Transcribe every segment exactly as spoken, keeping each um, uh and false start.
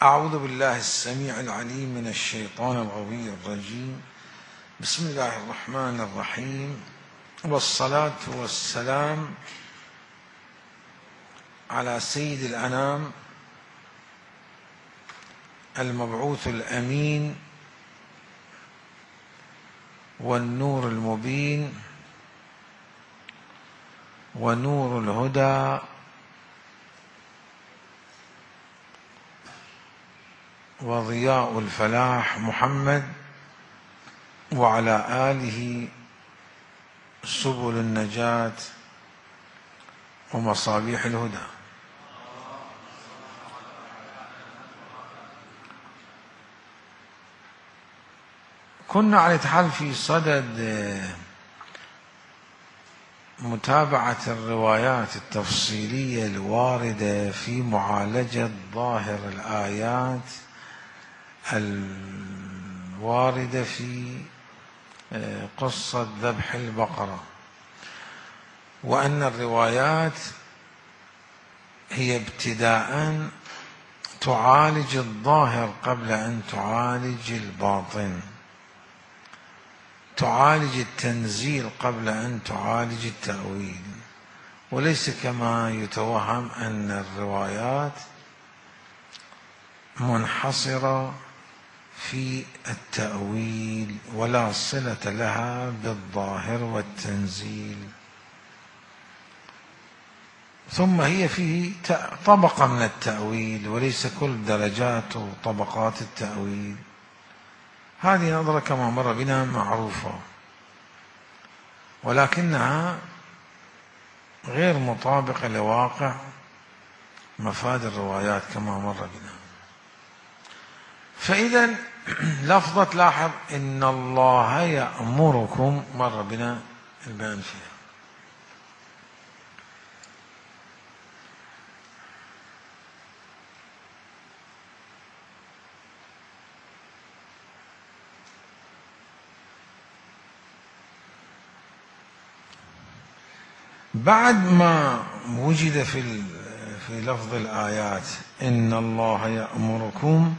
أعوذ بالله السميع العليم من الشيطان الغوي الرجيم. بسم الله الرحمن الرحيم، والصلاة والسلام على سيد الأنام المبعوث الأمين والنور المبين ونور الهدى وضياء الفلاح محمد، وعلى آله سبل النجاة ومصابيح الهدى. كنا على حال في صدد متابعة الروايات التفصيلية الواردة في معالجة ظاهر الآيات الواردة في قصة ذبح البقرة، وأن الروايات هي ابتداء تعالج الظاهر قبل أن تعالج الباطن، تعالج التنزيل قبل أن تعالج التأويل، وليس كما يتوهم أن الروايات منحصرة في التأويل ولا صلة لها بالظاهر والتنزيل. ثم هي فيه طبقة من التأويل وليس كل درجات وطبقات التأويل. هذه نظرة كما مر بنا معروفة، ولكنها غير مطابقة لواقع مفاد الروايات كما مر بنا. فإذا لفظة لاحظ إن الله يأمركم مر بنا البيان فيها. بعد ما وجد في في لفظ الآيات إن الله يأمركم،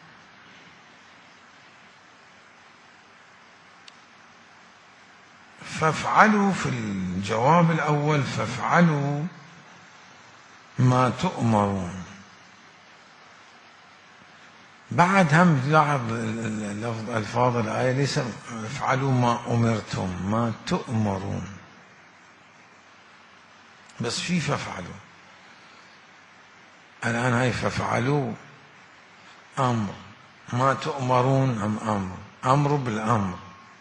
فافعلوا في الجواب الأول فافعلوا ما تؤمرون. بعد هم لاحظ لفظ ألفاظ الآية ليس افعلوا ما أمرتم، ما تؤمرون، بس في فافعلوا. الآن هاي فافعلوا أمر، ما تؤمرون أم أمر، أمر بالأمر،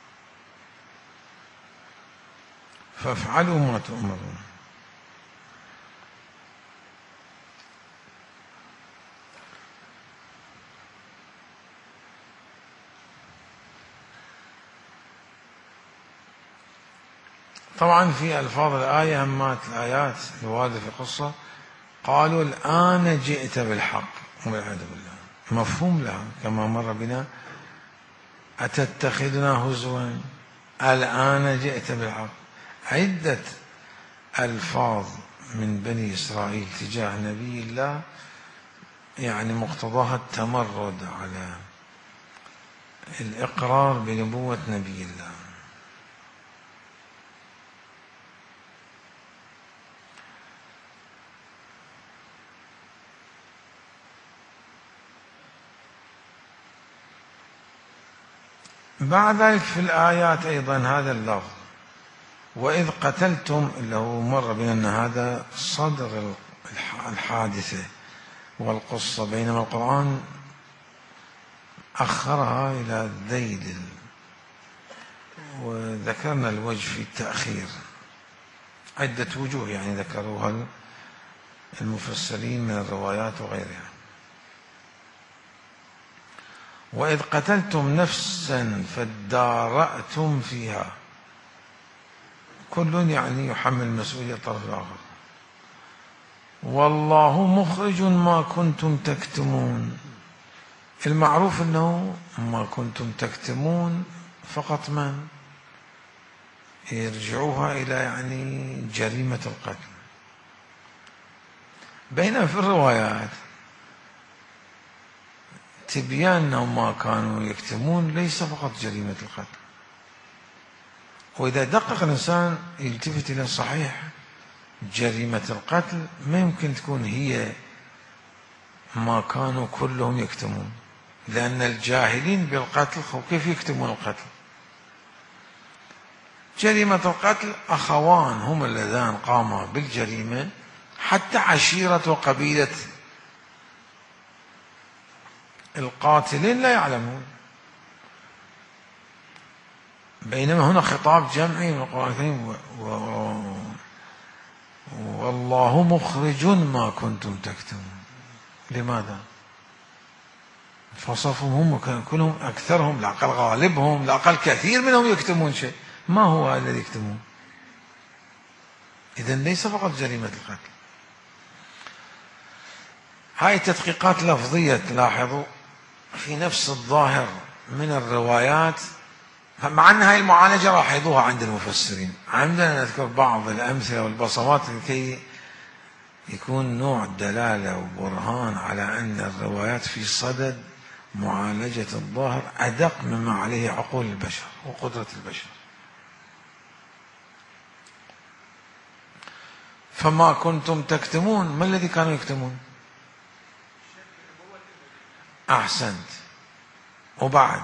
فافعلوا ما تؤمرون. طبعا في ألفاظ الآية همات الآيات الواردة في القصة قالوا الآن جئت بالحق والعياذ بالله، مفهوم لها كما مر بنا أتتخذنا هزوا، الآن جئت بالحق. عدة ألفاظ من بني إسرائيل تجاه نبي الله يعني مقتضاها التمرد على الإقرار بنبوة نبي الله. بعد ذلك في الآيات أيضا هذا اللفظ وإذ قتلتم، اللي هو مر بنا أن هذا صدر الحادثة والقصة، بينما القرآن أخرها إلى الذيل، وذكرنا الوجه في التأخير، عدة وجوه يعني ذكروها المفسرين من الروايات وغيرها. وإذ قتلتم نفسا فادارأتم فيها، كل يعني يحمل مسؤولية الطرف الآخر. والله مخرج ما كنتم تكتمون، المعروف أنه ما كنتم تكتمون فقط من يرجعوها إلى يعني جريمة القتل. بينما في الروايات تبيان أنهم ما كانوا يكتمون ليس فقط جريمة القتل. وإذا دقق الإنسان يلتفت إلى صحيح جريمة القتل ما يمكن تكون هي ما كانوا كلهم يكتمون، لأن الجاهلين بالقتل كيف يكتمون القتل؟ جريمة القتل أخوان هم اللذان قاما بالجريمة، حتى عشيرة وقبيلة القاتلين لا يعلمون، بينما هنا خطاب جمعي من القرآن الكريم والله مخرج ما كنتم تكتمون. لماذا؟ فصفهم هم كلهم أكثرهم، لا أقل غالبهم، لا أقل كثير منهم يكتمون شيء. ما هو الذي يكتمون؟ إذن ليس فقط جريمة القتل. هاي تدقيقات لفظية تلاحظوا في نفس الظاهر من الروايات، مع أن هاي المعالجة لاحظوها عند المفسرين. عندنا نذكر بعض الأمثلة والبصمات لكي يكون نوع دلالة وبرهان على أن الروايات في صدد معالجة الظاهر أدق مما عليه عقول البشر وقدرة البشر. فما كنتم تكتمون، ما الذي كانوا يكتمون؟ أحسنت. وبعد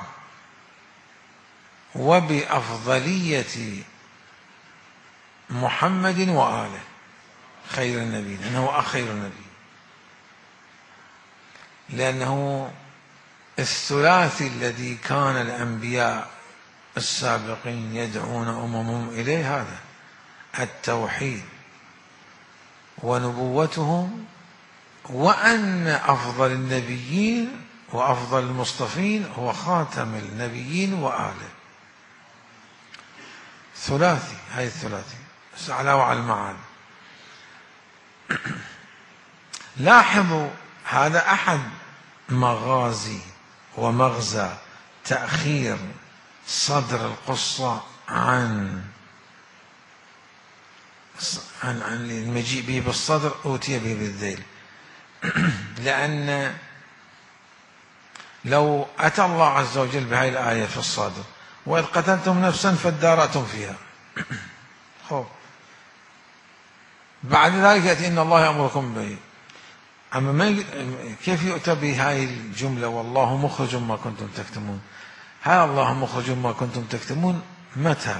وبأفضلية محمد وآله خير النبي، لأنه أخير النبي، لأنه الثلاثي الذي كان الأنبياء السابقين يدعون أممهم إليه، هذا التوحيد ونبوتهم، وأن أفضل النبيين وأفضل المصطفين هو خاتم النبيين وآله. ثلاثي، هاي الثلاثي على وعلى المعاد. لاحظوا هذا أحد مغازي ومغزى تأخير صدر القصة عن عن عن المجيء به بالصدر أوتي به بالذيل. لأن لو أتى الله عز وجل بهذه الآية في الصدر وإذ قتلتم نفسا فادارأتم فيها، خب بعد ذلك يأتي إن الله يأمركم به، أما ما كيف يؤتى بهذه الجملة والله مخرج ما كنتم تكتمون؟ هذا الله مخرج ما كنتم تكتمون متى؟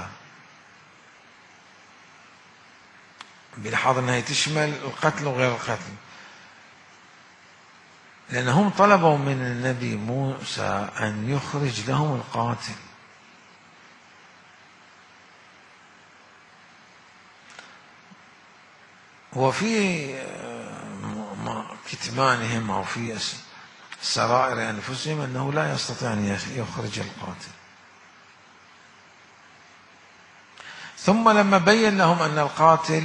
بلحاظ أنها تشمل القتل وغير القتل، لأنهم طلبوا من النبي موسى أن يخرج لهم القاتل، وفي كتمانهم أو في سرائر أنفسهم أنه لا يستطيع أن يخرج القاتل. ثم لما بين لهم أن القاتل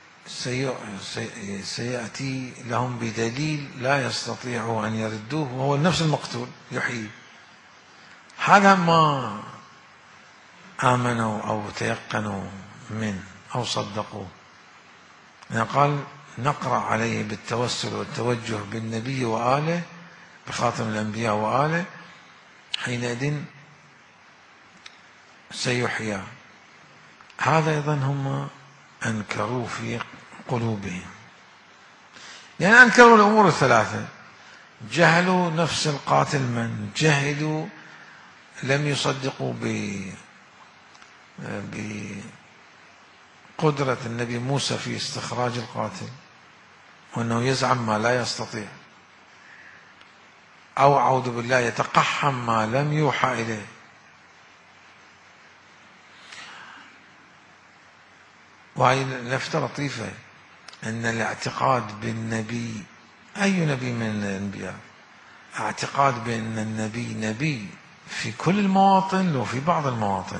سيأتي لهم بدليل لا يستطيعوا أن يردوه وهو نفس المقتول يحيي، هذا ما آمنوا أو تيقنوا منه أو صدقوه. يعني قال نقرأ عليه بالتوسل والتوجه بالنبي وآله بخاتم الأنبياء وآله، حينئذ سيحيى. هذا أيضا هم أنكروا في قلوبهم، يعني أنكروا الأمور الثلاثة: جهلوا نفس القاتل من، جهلوا لم يصدقوا بقدرة النبي موسى في استخراج القاتل وأنه يزعم ما لا يستطيع، أو أعوذ بالله يتقحم ما لم يوحى إليه. وهي لفتة لطيفة أن الاعتقاد بالنبي، أي نبي من الأنبياء، اعتقاد بأن النبي نبي في كل المواطن وفي بعض المواطن.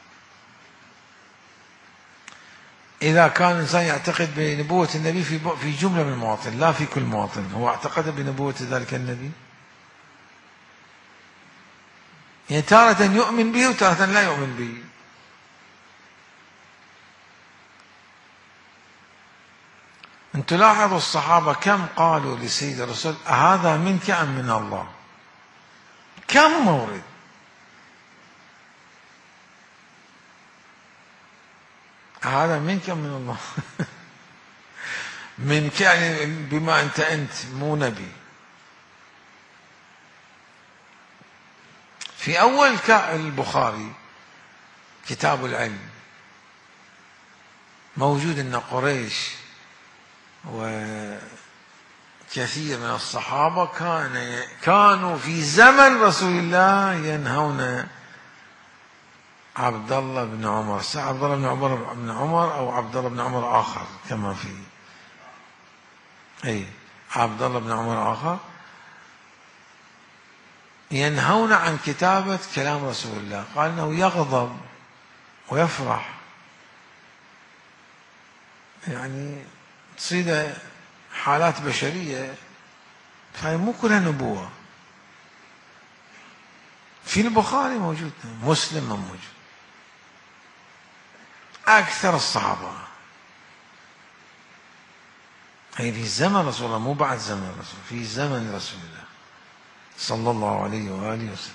إذا كان الإنسان يعتقد بنبوة النبي في في جملة من المواطن لا في كل مواطن، هو اعتقد بنبوة ذلك النبي، يعني تارة يؤمن به وتارة لا يؤمن به. أن تلاحظوا الصحابة كم قالوا لسيد الرسول هذا منك أم من الله؟ كم مورد. هذا منك من الله. منك يعني بما أنت أنت مو نبي. في أول البخاري كتاب العلم موجود أن قريش وكثير من الصحابة كان كانوا في زمن رسول الله ينهون عبد الله بن عمر، عبد الله بن عمر بن عمر أو عبد الله بن عمر آخر كما في أي عبد الله بن عمر آخر، ينهون عن كتابة كلام رسول الله. قال إنه يغضب ويفرح، يعني تصيد حالات بشرية، فهي مو كلها نبوة. في البخاري موجود، مسلم موجود، أكثر الصحابة هي في زمن رسول الله، مو بعد زمن رسول، في زمن رسول الله صلى الله عليه وآله وسلم.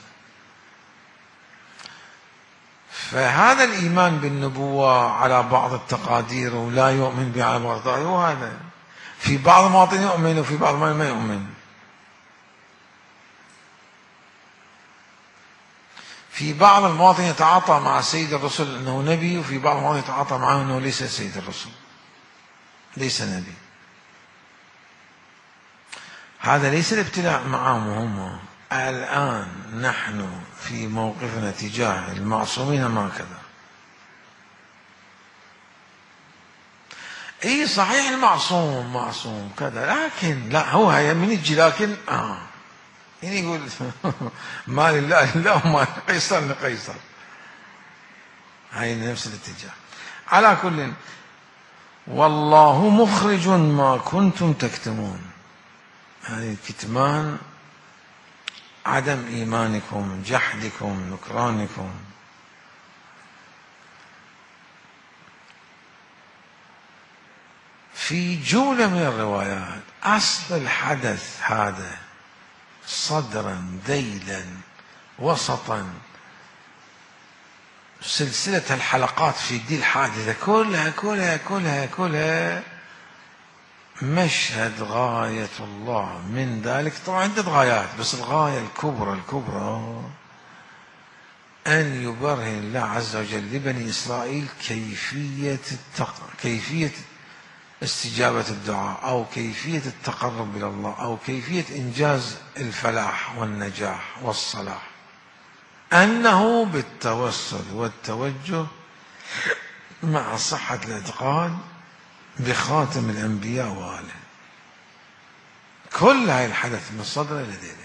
فهذا الإيمان بالنبوة على بعض التقادير ولا يؤمن بها على بعض التقادير، وهذا في بعض المواطن يؤمن وفي بعض ما يؤمن. في بعض المواطن يتعاطى مع سيد الرسل أنه نبي، وفي بعض المواطن يتعاطى معه أنه ليس سيد الرسل، ليس نبي. هذا ليس الابتلاء معهم هم. الآن نحن في موقفنا تجاه المعصومين ما كذا. اي صحيح المعصوم معصوم كذا، لكن لا هو هي من يجي لكن اه يعني يقول ما لله الا وما قيصر لقيصر. هاي نفس الاتجاه. على كل، والله مخرج ما كنتم تكتمون. هذه الكتمان عدم إيمانكم، جحدكم، نكرانكم. في جولة من الروايات أصل الحدث هذا صدرا ذيلا وسطا، سلسلة الحلقات في دي الحادثة كلها كلها كلها كلها مشهد غاية الله من ذلك. طبعا عدة غايات، بس الغاية الكبرى الكبرى أن يبرهن الله عز وجل لبني إسرائيل كيفية التق... كيفية استجابة الدعاء، أو كيفية التقرب إلى الله، أو كيفية إنجاز الفلاح والنجاح والصلاح، أنه بالتوسل والتوجه مع صحة الاعتقاد بخاتم الأنبياء وآله. كل هاي الحدث من صدره لدينا.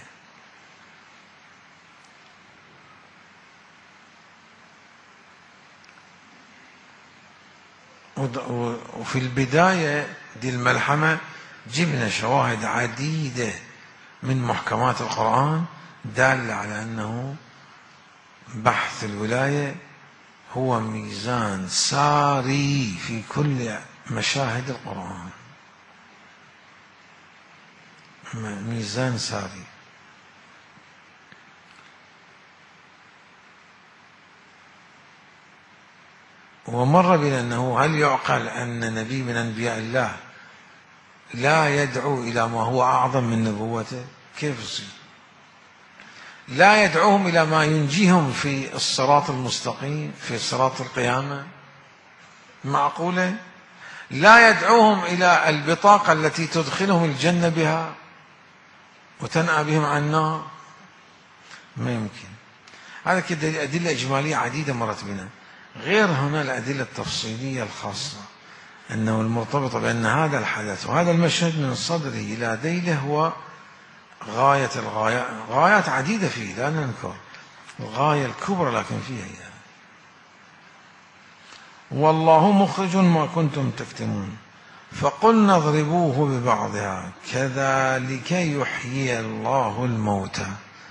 وفي البداية دي الملحمة جبنا شواهد عديدة من محكمات القرآن دالة على أنه بحث الولاية هو ميزان ساري في كل مشاهد القرآن، ميزان ساري. ومر بنا أنه هل يعقل أن نبي من أنبياء الله لا يدعو إلى ما هو أعظم من نبوته؟ كيف يصير؟ لا يدعوهم إلى ما ينجيهم في الصراط المستقيم، في صراط القيامة؟ معقولة؟ لا يدعوهم إلى البطاقة التي تدخلهم الجنة بها وتنأى بهم عن النار؟ ما يمكن. هذا كده أدلة إجمالية عديدة مرت بنا، غير هنا الأدلة التفصيلية الخاصة أنه المرتبطة بأن هذا الحدث وهذا المشهد من صدره إلى ذيله هو غاية الغايات. غايات عديدة فيه لا ننكر، الغاية الكبرى لكن فيها هي. والله مخرج ما كنتم تكتمون فقلنا اضربوه ببعضها كذلك يحيي الله الموتى.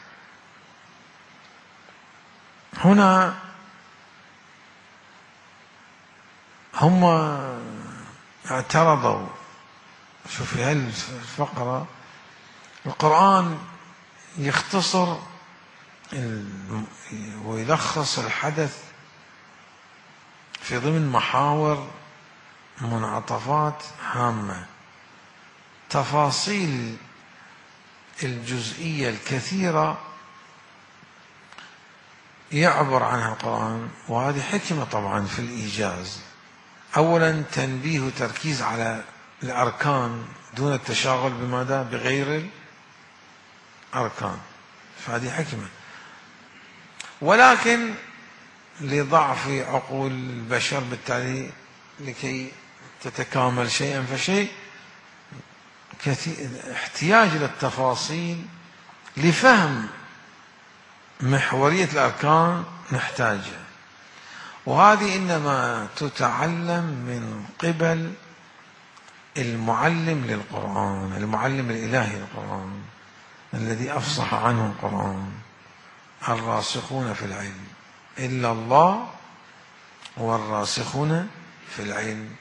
هنا هم اعترضوا. شوف في هالفقرة القرآن يختصر ويلخص الحدث في ضمن محاور منعطفات هامة. تفاصيل الجزئية الكثيرة يعبر عنها القرآن، وهذه حكمة طبعا في الإيجاز. أولا تنبيه وتركيز على الأركان دون التشاغل بماذا بغير الأركان، فهذه حكمة. ولكن لضعف عقول البشر بالتالي لكي تتكامل شيئا فشيء احتياج إلى التفاصيل لفهم محورية الأركان نحتاجها، وهذه إنما تتعلم من قبل المعلم للقرآن، المعلم الإلهي للقرآن الذي أفصح عنه القرآن. الراسخون في العلم إلا الله والراسخون في العلم.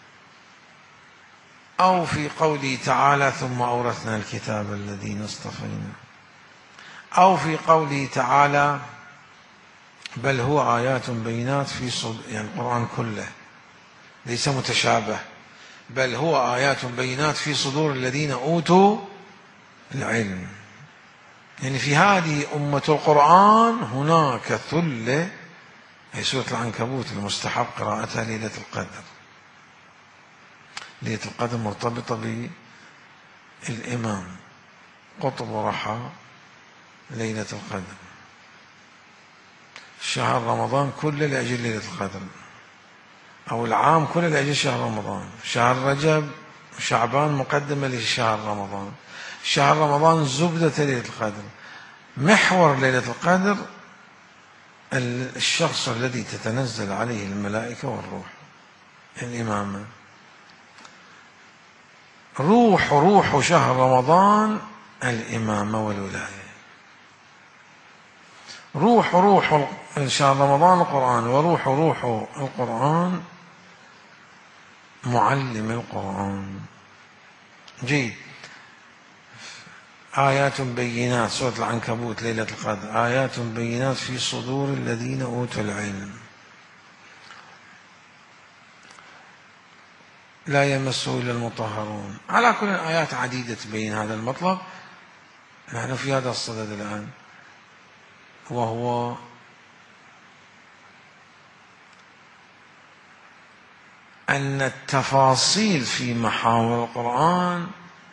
أو في قوله تعالى ثم أورثنا الكتاب الذين اصطفينا، أو في قوله تعالى بل هو آيات بينات في صدور، يعني القرآن كله ليس متشابه، بل هو آيات بينات في صدور الذين أوتوا العلم. يعني في هذه أمة القرآن هناك ثلة، هي سورة العنكبوت المستحب قراءتها ليلة القدر. ليلة القدر مرتبطة بالإمام قطب رحى ليلة القدر. شهر رمضان كله لأجل ليلة القدر، أو العام كله لأجل شهر رمضان. شهر رجب شعبان مقدمة لشهر رمضان. شهر رمضان زبدة ليلة القدر. محور ليلة القدر الشخص الذي تتنزل عليه الملائكة والروح، الإمامة. روح روح شهر رمضان الإمامة والولاية. روح روح شهر رمضان القرآن، وروح روح القرآن معلم القرآن. جيد. آيات بينات سورة العنكبوت ليلة القدر، آيات بينات في صدور الذين أوتوا العلم لا يمسه إلا المطهرون. على كل آيات عديدة تبين هذا المطلب. نحن في هذا الصدد الآن، وهو أن التفاصيل في محاور القرآن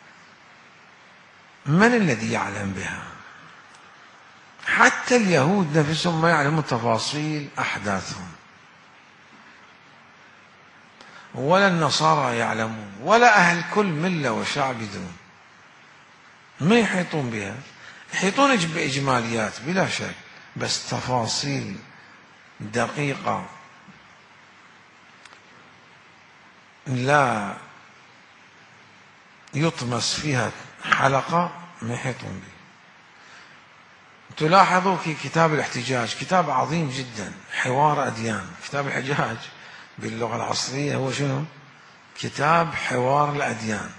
من الذي يعلم بها؟ حتى اليهود نفسهم ما يعلمون تفاصيل أحداثهم، ولا النصارى يعلمون، ولا أهل كل ملة وشعب دون ما يحيطون بها. يحيطون بإجماليات بلا شك، بس تفاصيل دقيقة لا يطمس فيها حلقة ما يحيطون به. تلاحظوا في كتاب الاحتجاج، كتاب عظيم جدا، حوار أديان. كتاب الحجاج باللغة العصرية هو شنو؟ كتاب حوار الأديان،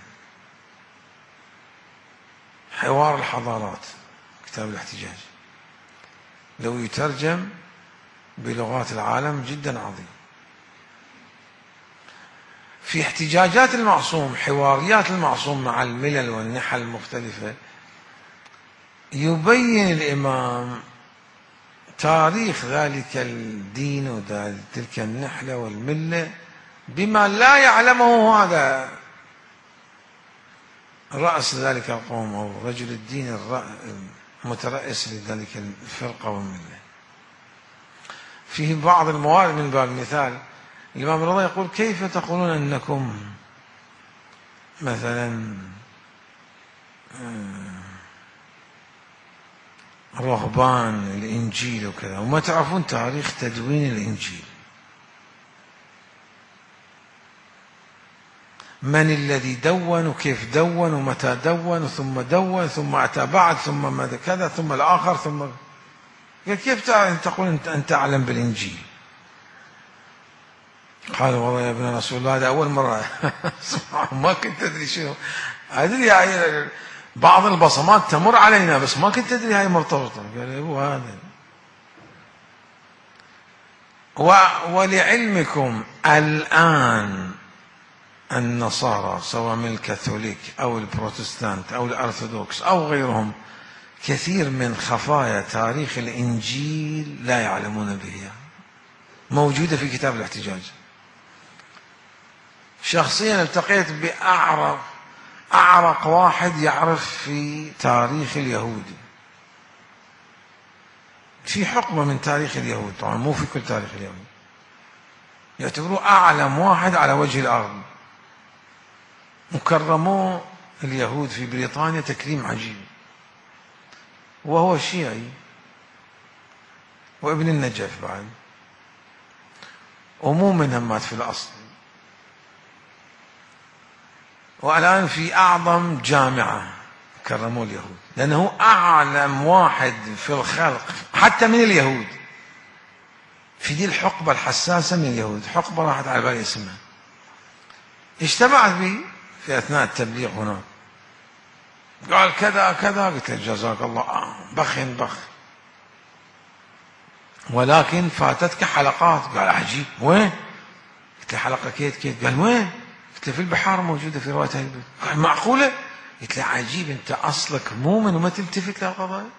حوار الحضارات. كتاب الاحتجاج لو يترجم بلغات العالم جدا عظيم. في احتجاجات المعصوم، حواريات المعصوم مع الملل والنحل المختلفة، يبين الإمام تاريخ ذلك الدين وتلك النحلة والملة بما لا يعلمه هذا رأس ذلك القوم أو رجل الدين المترأس لذلك الفرقة والملة. فيه بعض الموارد، من باب المثال الإمام الرضا يقول كيف تقولون أنكم مثلا رهبان الإنجيل وكذا وما تعرفون تاريخ تدوين الإنجيل؟ من الذي دون وكيف دون ومتى دون ثم دون ثم أتى بعد ثم ماذا كذا ثم الآخر ثم كيف تقول أنت أعلم بالإنجيل؟ قال والله يا ابن رسول الله هذا أول مرة ما كنت أدري شنو أدري يعني بعض البصمات تمر علينا بس ما كنت تدري هاي مرتبطة. قال هو هذا. ولعلمكم الآن النصارى سواء من الكاثوليك أو البروتستانت أو الأرثوذكس أو غيرهم كثير من خفايا تاريخ الإنجيل لا يعلمون بها، موجودة في كتاب الاحتجاج. شخصيا التقيت بأعرق أعرق واحد يعرف في تاريخ اليهود، في حقبة من تاريخ اليهود، طبعا مو في كل تاريخ اليهود، يعتبروه أعلم واحد على وجه الأرض، وكرموه اليهود في بريطانيا تكريم عجيب، وهو شيعي وابن النجف بعد، ومو منهم مات في الأصل، والآن في أعظم جامعة كرموه اليهود، لأنه أعلم واحد في الخلق حتى من اليهود في دي الحقبة الحساسة من اليهود. حقبة راحت على بالي اسمها. اجتمعت بي في أثناء التبليغ هناك، قال كذا كذا، قلت له جزاك الله آه بخ بخ، ولكن فاتتك حلقات. قال عجيب، وين؟ قلت له حلقة كيت كيت. قال وين؟ قلت له في البحار موجودة في رواية البيت. قال معقولة؟ قلت له عجيب، انت اصلك مؤمن وما تلتفت للقضايا.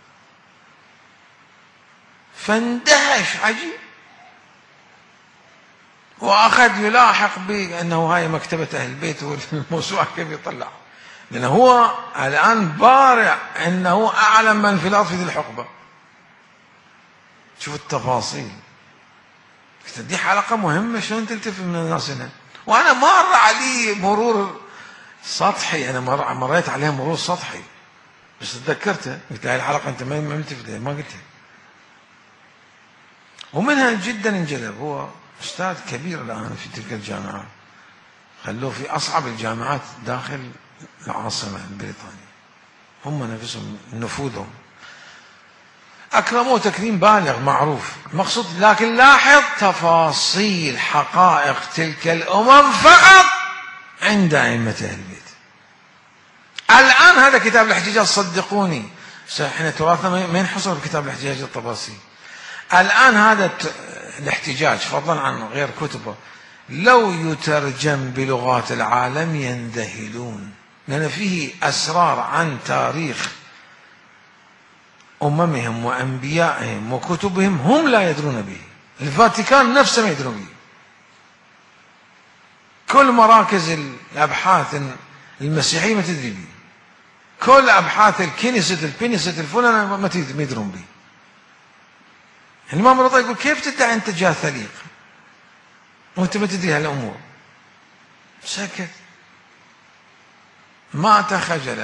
فاندهش عجيب، واخذ يلاحق بي انه هاي مكتبة اهل البيت والموسوعة كيف يطلع، لانه هو الان بارع انه اعلم من في الارض في ذي الحقبة. شوف التفاصيل. قلت دي حلقة مهمة، شلون تلتفت من الناس هنا؟ وانا مر علي مرور سطحي، انا مر مريت عليها مرور سطحي بس تذكرتها. قلت هاي الحلقة انت ما ملتفت لها، ما قلتها. ومنها جدا انجذب. هو استاذ كبير الان في تلك الجامعات، خلوه في اصعب الجامعات داخل العاصمة البريطانية، هم نفسهم نفوذهم اكرموه تكريم بالغ معروف مقصود. لكن لاحظ تفاصيل حقائق تلك الامم فقط عند ائمة اهل البيت. الان هذا كتاب الاحتجاج، صدقوني احنا تراثنا ما ينحصر في كتاب الاحتجاج الطبرسي. الان هذا الاحتجاج فضلا عن غير كتبه لو يترجم بلغات العالم ينذهلون، لان فيه اسرار عن تاريخ أممهم وأنبيائهم وكتبهم هم لا يدرون به، الفاتيكان نفسه ما يدرون به. كل مراكز الأبحاث المسيحية ما تدري به، كل أبحاث الكنيسة البنيسة الفلانة ما يدرون به. الإمام الرضا يقول كيف تدعي أنت جاه ثليق وأنت ما تدري هالأمور؟ سكت، مات خجلا،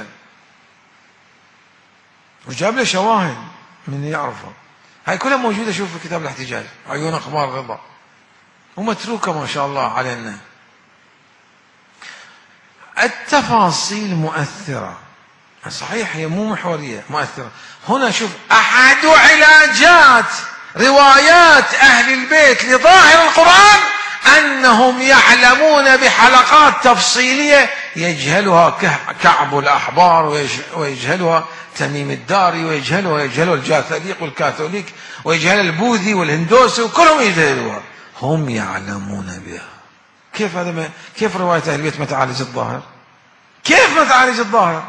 وجاب له شواهد من يعرفه. هاي كلها موجودة. شوف في كتاب الاحتجاج عيون أخبار رضا، ومتروكة ما شاء الله علينا. التفاصيل مؤثرة صحيح، هي مو محورية، مؤثرة. هنا شوف أحد علاجات روايات أهل البيت لظاهر القرآن أنهم يعلمون بحلقات تفصيلية يجهلها كعب الأحبار ويجهلها تميم الداري ويجهلها ويجهلها الجاثليق والكاثوليك ويجهلها البوذي والهندوسي وكلهم يجهلوها، هم يعلمون بها. كيف هذا ما كيف رواية أهل البيت ما تعالج الظاهر؟ كيف ما تعالج الظاهر؟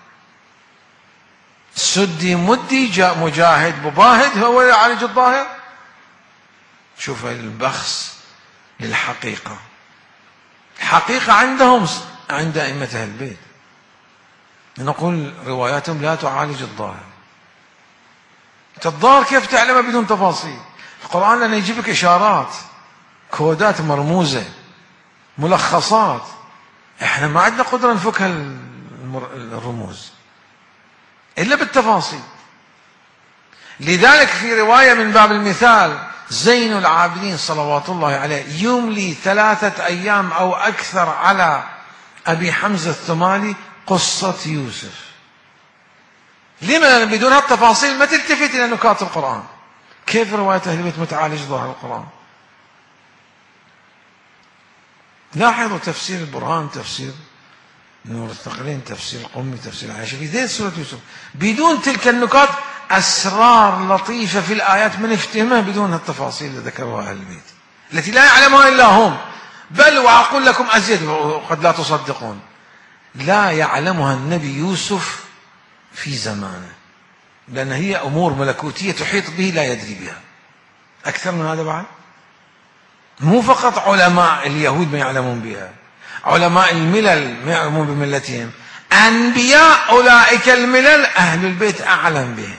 سدي مدي جاء مجاهد مباهد هو يعالج الظاهر. شوف البخس للحقيقة. الحقيقة عندهم عند أئمة أهل البيت، نقول رواياتهم لا تعالج الظاهر. الظاهر كيف تعلمه بدون تفاصيل؟ القرآن لأنه يجيب لك إشارات، كودات مرموزة، ملخصات. احنا ما عندنا قدرة نفك الرموز إلا بالتفاصيل. لذلك في رواية من باب المثال زين العابدين صلوات الله عليه يملي ثلاثة أيام أو أكثر على أبي حمزة الثمالي قصة يوسف. لما بدون هالتفاصيل ما تلتفت إلى نكات القرآن. كيف رواية أهل البيت متعالج ظاهر القرآن؟ لاحظوا تفسير البرهان، تفسير نور الثقلين، تفسير القمي، تفسير العائشة، في ذيل سورة يوسف. بدون تلك النكات أسرار لطيفة في الآيات من افتهمها بدون التفاصيل اللي ذكروها أهل البيت التي لا يعلمها إلا هم. بل وأقول لكم أزيد وقد لا تصدقون، لا يعلمها النبي يوسف في زمانه، لأن هي أمور ملكوتية تحيط به لا يدري بها. أكثر من هذا بعد، مو فقط علماء اليهود ما يعلمون بها، علماء الملل ما يعلمون بملتهم، أنبياء أولئك الملل أهل البيت أعلم بهم.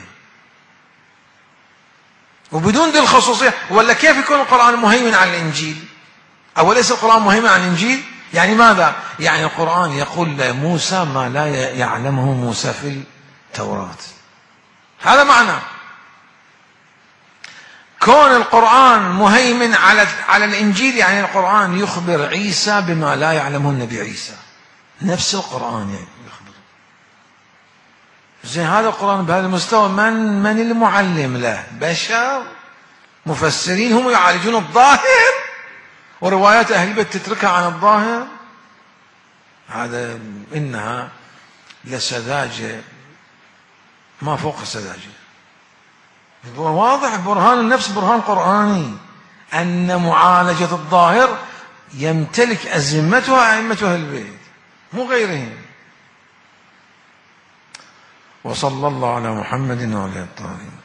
وبدون ذي الخصوصية، ولا كيف يكون القرآن مهيمن على الإنجيل؟ أو ليس القرآن مهيمن على الإنجيل؟ يعني ماذا؟ يعني القرآن يقول لموسى ما لا يعلمه موسى في التوراة. هذا معنى كون القرآن مهيمن على على الإنجيل، يعني القرآن يخبر عيسى بما لا يعلمه النبي عيسى، نفس القرآن يعني يخبر. زين هذا القرآن بهذا المستوى، من من المعلم له؟ بشر مفسرين هم يعالجون الظاهر، وروايات أهل البيت تتركها عن الظاهر. هذا إنها لسذاجة ما فوق السذاجة. واضح برهان النفس، برهان قرآني، أن معالجة الظاهر يمتلك أزمتها أئمة أهل البيت مو غيرهم. وصلى الله على محمد وعلى آله الطاهرين.